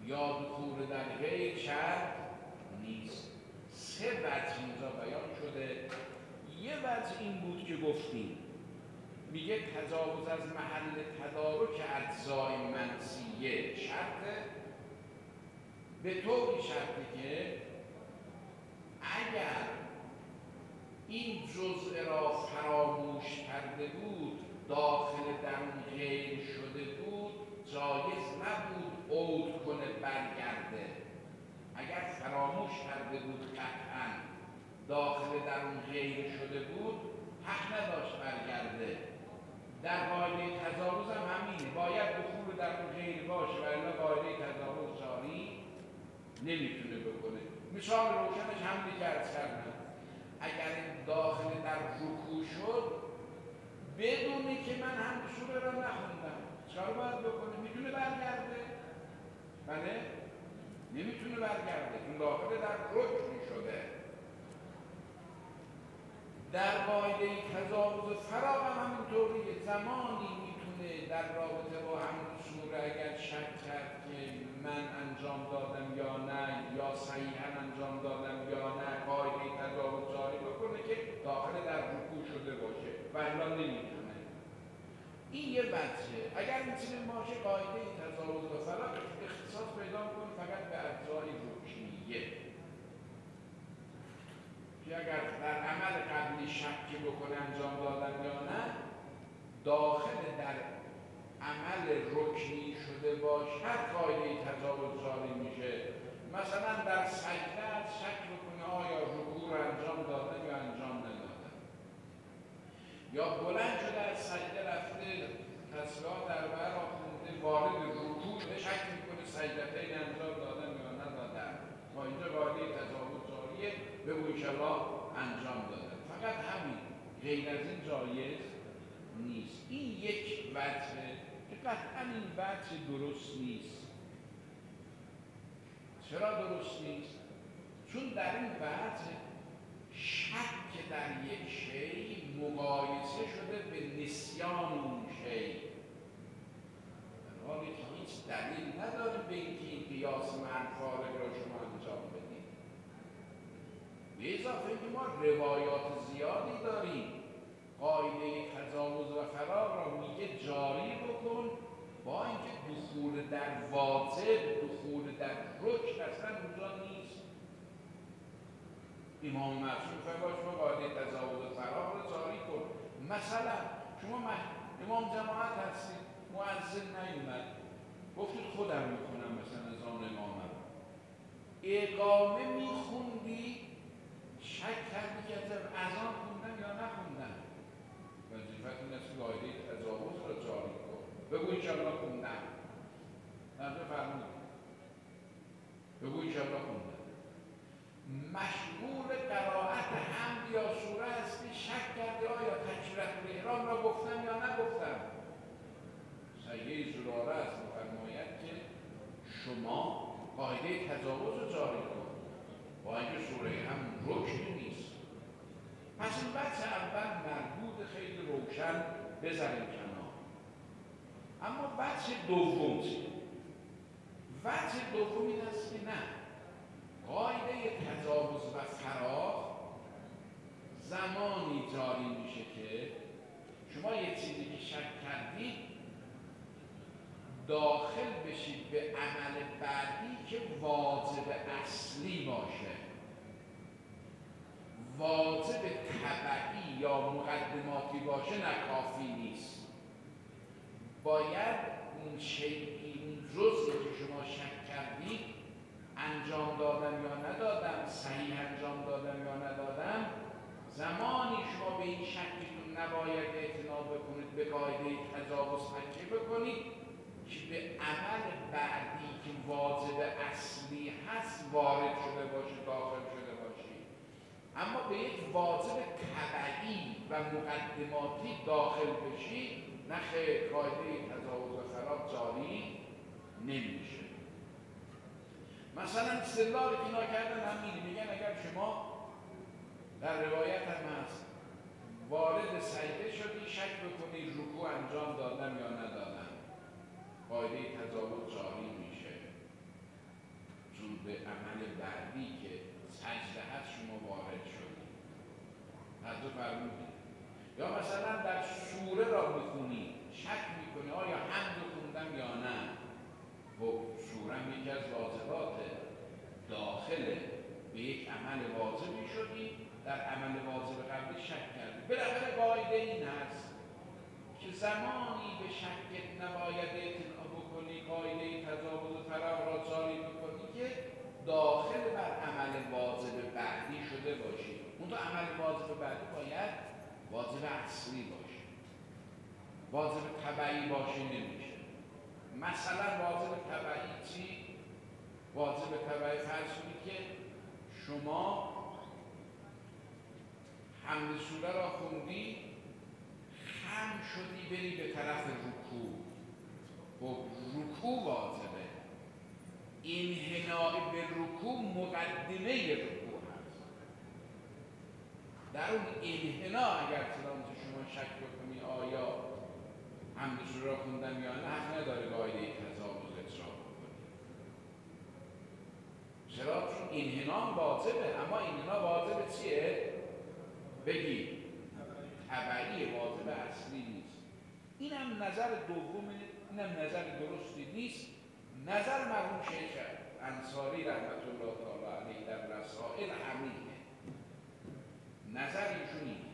یا دخول در غیر شرط نیست. سه وجه اینجا بیان شده. یه وجه این بود که گفتیم، میگه تجاوز از محل تدارک اجزای منسیه شرطه، به طوری شرطه که اگر این جزء را فراموش کرده بود، داخل در اون غیر شده بود، جایز نبود عود کنه برگرده. اگر فراموش کرده بود قطعا داخل در اون غیر شده بود، حق نداشت برگرده. در قاعده تجاوز هم همینه، باید دخول در اون غیر باشه و الا قاعده تجاوز جاری نمیتونه بکنه. مثال روشنش هم دیگه ارز کردم، اگر داخل در رکوع شد بدونی که من هم سوره را نخوندم، چرا باید بکنه؟ میتونه برگرده؟ بله؟ نمیتونه برگرده، اون داخل در رکوع شده. در قاعده تجاوز فراغ هم همینطوریه، زمانی میتونه در رابطه با همون سوره اگر شک کرد که من انجام دادم یا نه، یا صحیحا انجام دادم یا نه، قاعده تجاوز جاری بکنه که داخل در رکوع شده باشه و الا نمیتونه. این یه بچه. اگر میتونه باشه قاعده تجاوز و فراغ اختصاص پیدا کنه فقط به اجزای رکنیه، که اگر در عمل قبلی شکی بکنه انجام دادن یا نه، داخل در عمل رکنی شده باشد قاعده تجاوز جاری میشه. مثلا در سجده شک بکنه آیا رکوع رو انجام دادن یا انجام ندادن، یا بلند شده از سجده رفته تسبیحات اربعه را خونده، وارد رکوع شک میکنه سجدتین انجام دادن یا ندادن، ما اینجا قاعده تجاوز جاریه، بگو انشاءالله انجام دادن. فقط همین، غیر از این جایز نیست. این یک وجه که قطعا این وجه درست نیست. چرا درست نیست؟ چون در این وجه شک در یک شی مقایسه شده به نسیان اون شی، در حالی که هیچ دلیل نداره به اینکه این قیاس منفارق را شما انجام بدید. به اضافه اینکه ما روایات زیادی داریم، قاعده تجاوز و فراغ را میگه جاری بکن، با اینکه دخول در واجب، دخول در رکن اصلا اونجا نیست. امام معصوم فرمود شما قاعده تجاوز و فراغ را جاری کن. مثلا شما امام جماعت هستید، مؤذن نیومد، گفتید خودم میکنم مثلا نظام امام رو، اقامه میخوندی، شک کردی که اذان خوندن یا نخوندن، وظیفت این است که قاعده تجاوز را جاری کن، بگو انشاءالله خوندم. نظر فرمود بگو انشاءالله خوندم. مشغول قرائت حمد یا سوره هستی، شک کردی آیا تکبیرة الاحرام را گفتم یا نگفتم، سیده زراره است می‌فرماید که شما قاعده تجاوز را جاری کن، با اینکه سوره هم رکن نیست. پس این بحث اول مربوط خیلی روشن بذاریم کنار. اما بحث دوم چیه؟ بحث دوم این است که نه، قاعده تجاوز و فراغ زمانی جاری میشه که شما یه چیزی که شک کردید داخل بشید به عمل بعدی که واجب اصلی باشه. واجب تبعی یا مقدماتی باشه نه کافی نیست، باید اون شیئی، اون جزئی که شما شک کردید انجام دادم یا ندادم، صحیح انجام دادم یا ندادم، زمانی شما به این شکتون نباید اعتنا بکنید، به قاعده تجاوز تکیه بکنید که به عمل بعدی که واجب اصلی هست وارد شده باشه، داخل شده باشید. اما به یک واجب تبعی و مقدماتی داخل بشید، نخیر، قاعده تجاوز و فراغ جاری نمیشه. مثلا استدلال که اینا کردن همین، میگن اگر شما در روایت هم هست وارد سجده شدی، شک بکنی رکوع انجام دادم یا ندادم، قاعده تجاوز جاری میشه. به عمل بعدی که سجده هست شما وارد شدید. توجه فرمودید؟ یا مثلا در سوره را میخونی شک میکنی آیا حمد خوندم یا نه. خب سوره یکی از واجبات داخل به یک عمل واجبی شدی، در عمل واجب قبلی شک کردی. بالاخره قاعده این هست که زمانی به شکت نباید اعتنا بکنی، قاعده تجاوز و فراغ را جاری بکنی که داخل بر عمل واجب بعدی شده باشی. اون تو عمل واجب بعدی باید واجب اصلی باشه، واجب تبعی باشه نمیشه. مثلا واجب تبعی چی؟ واجب تبعی فرض کنید که شما حمد سوره را خوندی، خم شدی بری به طرف رکوع. خب رکوع واجبه، انحناء به رکوع مقدمه رکوع هست. در اون انحناء اگر چنانچه شما شک بکنی آیا حمد سوره را خوندم یا نه، حق نداره قاعده تجاوز اجرا بکنی. چرا؟ چون انحناء واجبه، اما انحناء واجب چیه؟ بگی تبعی، واجب اصلی نیست. اینم نظر دومه، اینم نظر درستی نیست. نظر مرحوم شیخ انصاری رحمت الله تعالی علیه در رسائل همینه. نظر ایشون اینه.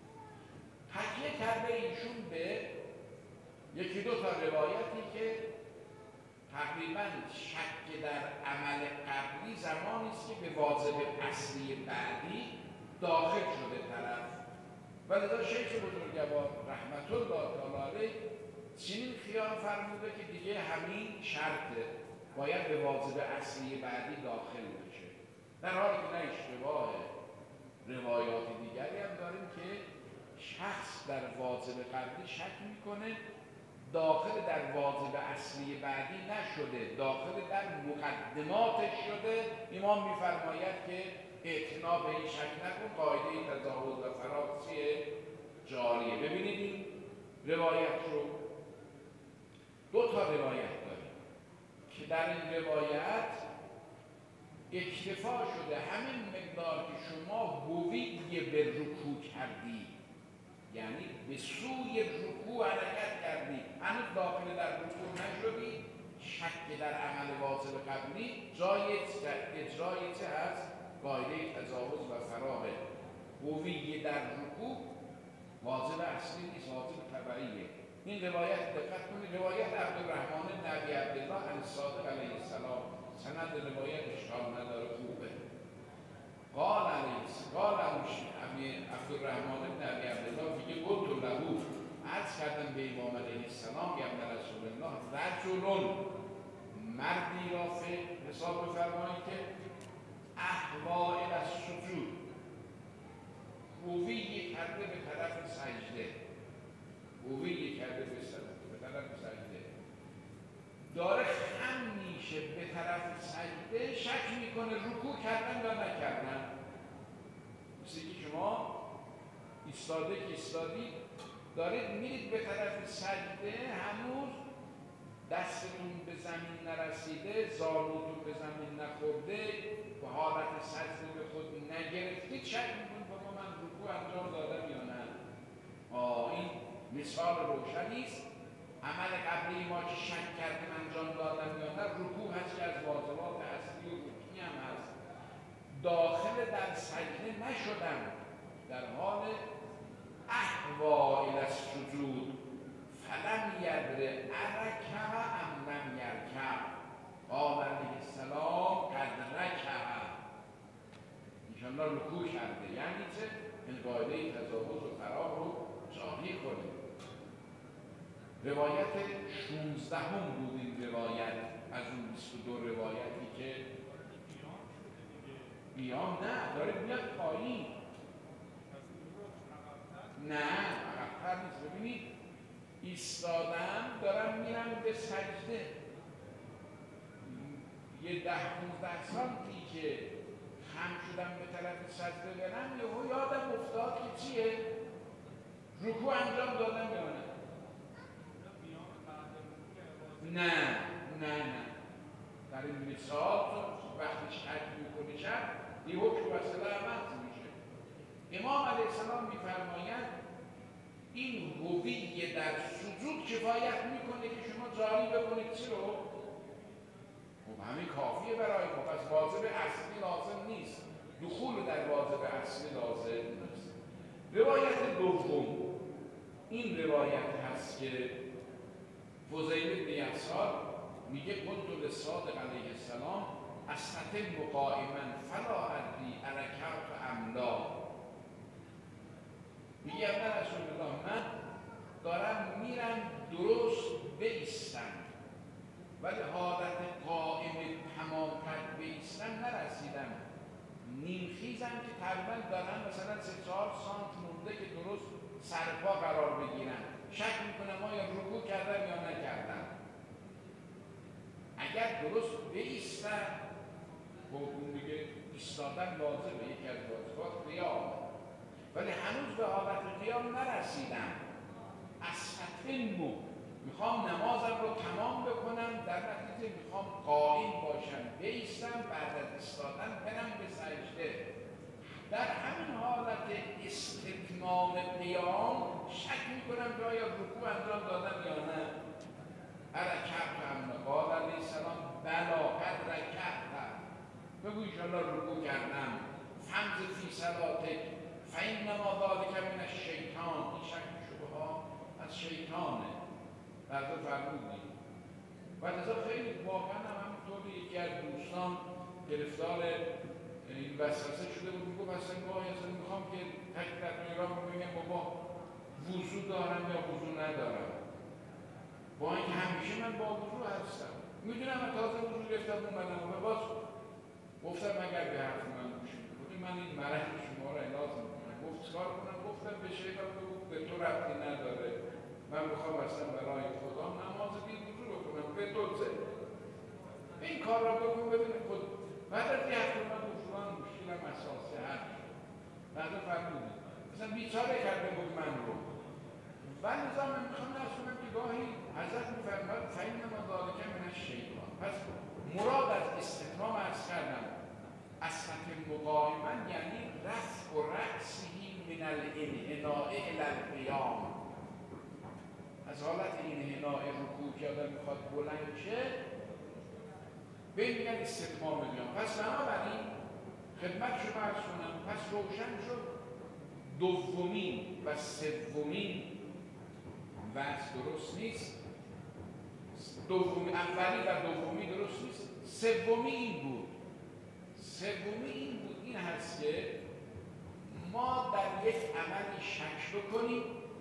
تکیه کرده ایشون به یکی دو تا روایتی که تقریبا شک در عمل قبلی زمانی است که به واجب اصلی بعدی داخل شده طرف. ولذا شیخ بزرگوار رحمت الله تعالی علیه چنین خیال فرموده که دیگه همین شرطه، باید به واجب اصلی بعدی داخل بشه. در حالی که نه اشتباه روایات دیگری هم داریم که شخص در واجب قبلی شک میکنه، داخل در واجب اصلی بعدی نشده، داخل در مقدماتش شده. امام میفرماید که اعتنا به این شک نکن، قاعده تجاوز و فراغ چیه؟ جاریه. ببینید این روایت رو، دو تا روایت داریم که در این روایت اکتفا شده همین مقدار که شما هوی به رکوع کردی، یعنی به سوی رکوع حرکت کردی، هنوز داخل در رکوع نشدی، شک در عمل واجب قبلی جای اجرای چه هست؟ قاعده تجاوز و فراغ. هوی در رکوع واجب اصلی نیست، واجب تبعیه. این روایت دقت کنید، روایت عبدالرحمن بن ابی عبدالله عن صادق علیه السلام، سند روایت اشکال نداره، خوبه. قال علیه قال عبدالرحمن بن ابی عبدالله میگه قلت له، عرض کردم به امام علیه السلام یا ابن رسول الله، رجل مردی را حساب بفرمایید که احوا الی السجود، روی کرده به طرف سجده، روی کرده به طرف سجده، داره خم میشه به طرف سجده، شک میکنه رکوع کردن یا نکردن. مثل که شما ایستاده که ایستادید دارید میرید به طرف سجده، هنوز دستتون به زمین نرسیده، زانوتون به زمین نخورده، به حالت سجده به خود نگرفتید، شک میکنید بابا من رکوع انجام دادم یا نه. آه این مثال روشنی است. عمل قبلی ما که شک کردیم انجام دادم یا نه، رکوع هست که از واجبات اصلی و رکنی هم هست. داخل در سجده نشدم، در حال احوا الی السجود فلم یدر ارکع ام لم یرکع، قال علیه السلام قد رکع، انشاءالله رکوع کرده. یعنی چه؟ این قاعده تجاوز و فراغ رو جاری کنه. روایت شانزدهم بود این روایت از اون بیست و دو روایتی که بیان نه داره میاد پایین، نه عقب‌تر نیست. ببینید ایستادم دارم میرم به سجده، یه ده پونزده سانتی که خم شدم به طرف سجده برم، یهو یادم افتاد که چیه؟ رکوع انجام دادم یا نه؟ نه نه نه در این مثال وقتی شک میکنه شک یه حکم وسیله عمل میشه. امام علیه السلام میفرماید این هویه در سجود کفایت میکنه که شما جاری بکنید چی رو؟ خب همین کافیه برای ما، پس واجب اصلی لازم نیست، دخول در واجب اصلی لازم نیست. روایت دوم این روایت هست که فضیل بن یسار میگه قلت للصادق علیه السلام استتم قائما فلا ادری ارکعت ام لا. میگه نه رسول الله من دارم میرم درست بایستم ولی حالت قائم تمام تر بایستم نرسیدم، نیمخیزم که تقریبا دارم مثلا سه چهار سانت مونده که درست سرپا قرار بگیرم، شک میکنم آیا رکوع کردم یا نکردم. اگر درست بایستم خب اون دیگه ایستادن لازمه، یکی از واجبات قیام، ولی هنوز به حالت قیام نرسیدم. استتمو میخوام نمازم رو تمام بکنم، در نتیجه میخوام قائم باشم بایستم، بعد از ایستادن برم به سجده. در همین حالت استتمام قیام شک میکنم که آیا رکوع انجام دادم یا نه. رکعت ام لا. قال علیه السلام بلا قد رکعت، بگو انشاءالله رکوع کردم. فانظر فی صلاتک فانما ذلک من الشیطان، این شک شبه ها از شیطانه. بعضا فرمودیم و لذا خیلی واقعا هم همینطوری یکی از دوستان گرفتار این وسوسه شده بود، میگو اصلا گاهی اصلا میخوام که تک در ایران بگم بابا وضو دارم یا وضو ندارم، با اینکه همیشه من با وضو هستم، میدونم من تازه وضو گرفتم اومدم و باز گفتم اگر به حرف من گوش میکنی من این مرض شما را علاج میکنم. گفت چیکار کنم؟ گفتم به شیخم بگو به تو ربطی نداره، من میخوام اصلا برای خدا نماز بی وضو بکنم، به تو زه این کار را بکن ببینید خود. بعد از یه هفته من گفتم مشکلم اساسه هر بعد فرمودی مثلا بیچاره کرده بود من رو، ولی نظام من میخوام نرس کنم که گاهی حضرت میفرماد فانما ذلک من الشیطان. پس مراد از استتمام عرض کردم استتم قائما یعنی رفع و رأسه من الانحناء الی القیام، از حالت انحناء رکوع که آدم میخواد بلند شه به این میگن استتمام قیام. پس بنابراین خدمت شما عرض کنم پس روشن شد دومین و سومین وضع درست نیست، دومی اولی و دومی درست نیست، سومی این بود. سومی این بود این هست که ما در یک عملی شک بکنیم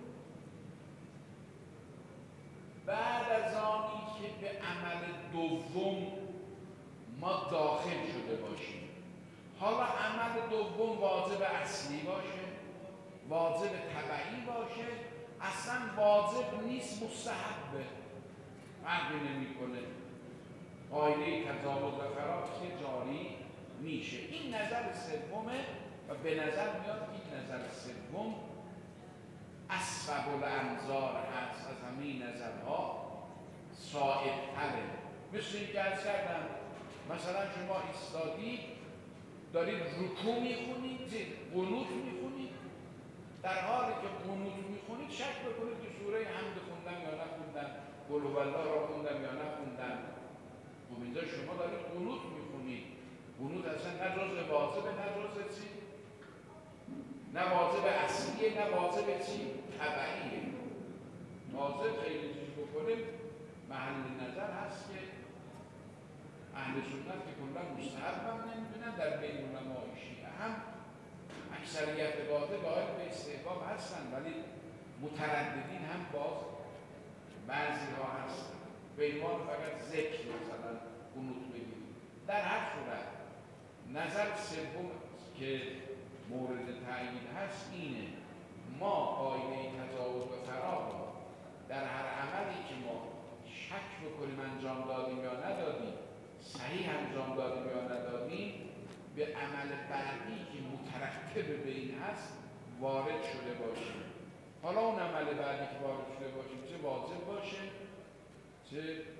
بعد از آنی که به عمل دوم ما داخل شده باشیم. حالا عمل دوم واجب اصلی باشه، واجب تبعی باشه، اصلا واجب نیست، مستحبه، فرقی نمی‌کنه، قاعده تضاد و فرات که جاری میشه. این نظر سومه و به نظر میاد این نظر سوم اصوب الانظار هست، از همه نظرها صائب‌تره. مثل این که عرض کردم مثلا شما ایستادید دارید رکوع میخونید، قنوت میخونید، در حالی که قنوت میخونید شک بکنید که سوره حمد خوندم یا نخوندم، قل هو الله را خوندم یا نخوندم. خب اینجا شما دارید قنوت میخونید، قنوت اصلا نه جزء واجب نه جزء چی؟ نه واجب اصلیه نه واجب چی؟ تبعیه. واجب خیلی چیز بکنیم محل نظر هست که اهل سنت که کلا مستحب هم نمیدونن، در بین علمای شیعه هم اکثریت قاطع قائل به استحباب هستن، ولی مترددین هم باز بعضی ها هستن به ایمان فقط ذکر مثلا قنوت بگیریم. در هر صورت نظر سوم که مورد تأیید هست اینه ما قاعده تجاوز و فرار در هر عملی که ما شک بکنیم انجام دادیم یا ندادیم، صحیح انجام دادیم یا ندادیم، به عمل بعدی که مترتب به این هست وارد شده باشیم. حالا اون عمل بعدی که وارد شده باشیم چه واجب باشه چه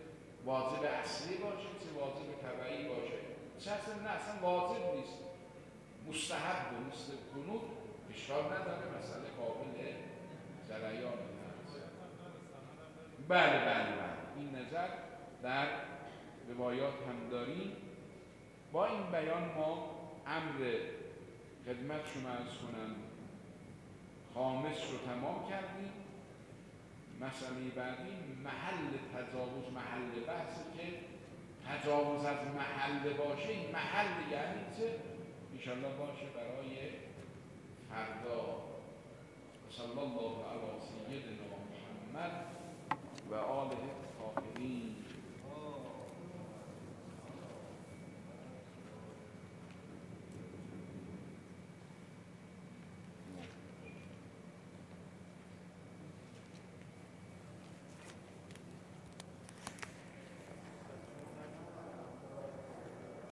واجب اصلی باشه چه واجب تبعی باشه، چه اصلا نه اصلا واجب نیست، مستحب و مثل کنود اشکال نداره، مسئله قابل جریان هست. بله بله بله این نظر در روایات هم داریم. با این بیان ما امر خدمت شما عرض کنم خامس رو تمام کردیم. مسئله بعدی محل تجاوز، محل بحث که تجاوز از محل باشه، این محل یعنی چه؟ انشاءالله باشه برای فردا. صلی الله علی سیدنا محمد و آله